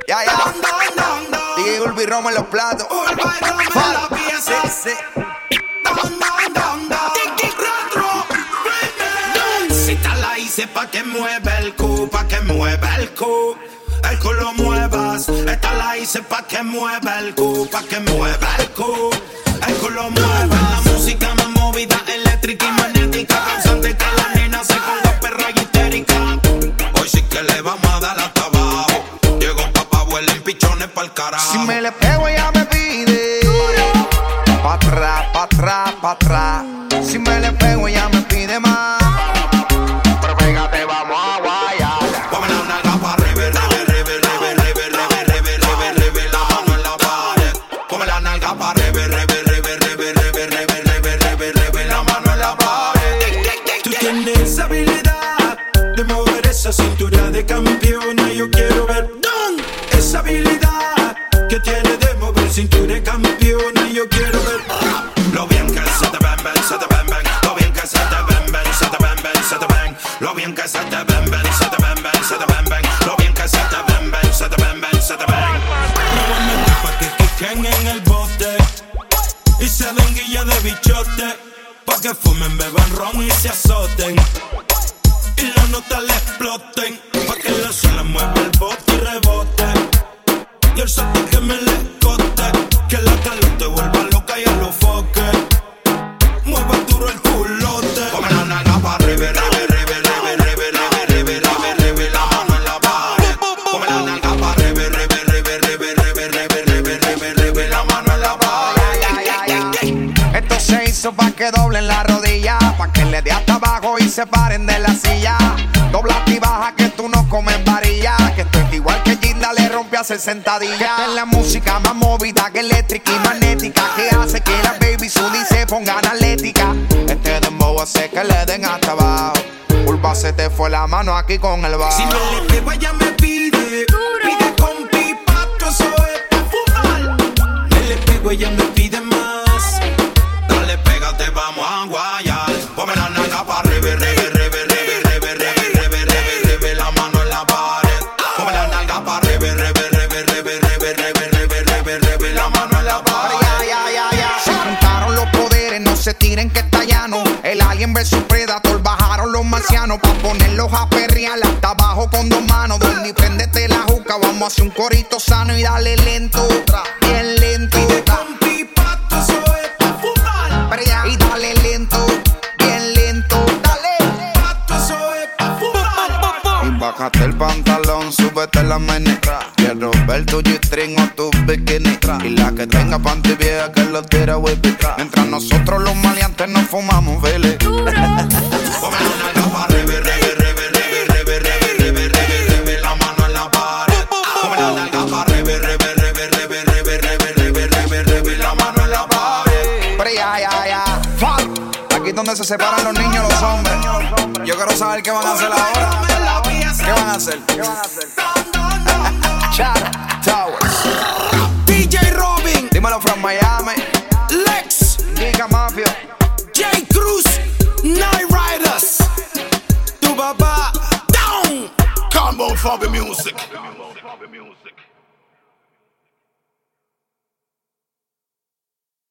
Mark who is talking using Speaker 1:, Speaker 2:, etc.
Speaker 1: Ya, ya. DJ Urbi Romo en los platos.
Speaker 2: Esta la hice pa' que mueva el cu, pa' que mueva el cu. El cu lo muevas. Esta la hice pa' que mueva el cu, pa' que mueva el cu. El cu lo mueva. La música más movida, eléctrica y magnética, causante que la nena se ponga perra y histérica. Hoy sí que le vamos a dar hasta abajo. Llegó papá, vuelen pichones pa'l carajo.
Speaker 1: Si me le pego ella me pide pa' atrás, pa' atrás, pa' atrás. Si me le pego ella me pide más. Pero pégate, vamos a guayar.
Speaker 2: Ponme la nalga pa' rebe, rebe, rebe, rebe, rebe, rebe, rebe, rebe, rebe, la mano en la pared. Ponme la nalga pa' rebe, rebe, rebe, rebe, rebe, rebe, rebe, rebe, rebe, la mano en la pared.
Speaker 3: Tú tienes esa habilidad de mover esa cintura de campeona. Yo quiero ver esa habilidad que tiene de mover cintura de campeona. Yo quiero ver
Speaker 2: lo bien que se te ven, ven, se te ven, ven. Lo bien que se te ven, ven, se te ven, ven, se te ven. Lo bien que se te ven, ven, se te ven, ven, se te ven, ven. Lo bien que se te ven, ven, se te ven, ven, se te ven.
Speaker 3: pa' que quiquen en el bote y se den guilla de bichote, pa' que fumen, beban ron y se azoten y las notas le exploten, pa' que la suela mueva el bote y rebote y el sol que me le escote, que la calor te vuelva loca y a los foques mueva duro el culote.
Speaker 2: Ponme la nalga pa' rebe, rebe, rebe, rebe, rebe, rebe, rebe, rebe, rebe, la mano en la pared. Ponme la nalga pa' rebe, rebe, rebe, rebe, rebe, rebe, rebe, rebe, rebe, la mano en la pared.
Speaker 1: Esto se hizo pa' que doblen la rodilla, pa' que le dé hasta abajo y se paren de la silla. Dobla y baja que tú no comes varilla, que esto es igual que Ginda le rompe a hacer sentadillas. Esta es la música más movida que eléctrica y magnética, que hace que las baby Sudi se pongan atlética. Este dembow hace que le den hasta abajo. Urba se te fue la mano aquí con el bajo.
Speaker 3: Si me le pego ella me pide con pipa, todo eso es pa' fumar. Me le pego ella me pide más.
Speaker 2: Dale, pégate, vamos a guayar. Ponme la nalga pa' rebe, rebe, rebe, rebe, rebe, rebe, rebe, rebe, rebe, la mano en la pared. Ponme la nalga pa' rebe, rebe, rebe, rebe, rebe, rebe, rebe, rebe, rebe, la mano en la pared.
Speaker 1: Se juntaron los poderes, no se tiren que está llano. El alien versus Predator, bajaron los marcianos pa' ponerlos a perrear hasta abajo con dos manos. Donde préndete la juca, vamos a hacer un corito sano y dale lento, bien lento.
Speaker 3: Con pipa, todo eso es pa' fumar.
Speaker 1: Y dale lento, bien lento, dale.
Speaker 3: Todo eso es pa' fumar.
Speaker 1: Y bájate el pantalón, súbete la menestra. Quiero ver tu G-string o tu bikini. Y la que tenga panty vieja que lo tira whippy. Mientras nosotros los maleantes nos fumamos, vele.
Speaker 2: Ponme la nalga pa' rebe, rebe, rebe, rebe, rebe, rebe, rebe, rebe, rebe, la mano en la pared. Ponme la nalga pa' rebe, rebe, rebe, rebe, rebe, rebe, rebe, rebe, rebe, la mano en la pared.
Speaker 1: Pero ya. Fuck. Aquí es donde se separan los niños y los hombres. Yo quiero saber qué van a hacer ahora. ¿Qué van a hacer? Chad Towers,
Speaker 3: DJ Robin,
Speaker 1: dímelo from Miami,
Speaker 3: Lex,
Speaker 1: Giga Mafia,
Speaker 3: J Cruz, Night Riders, tu papá, down,
Speaker 2: Combo for the music.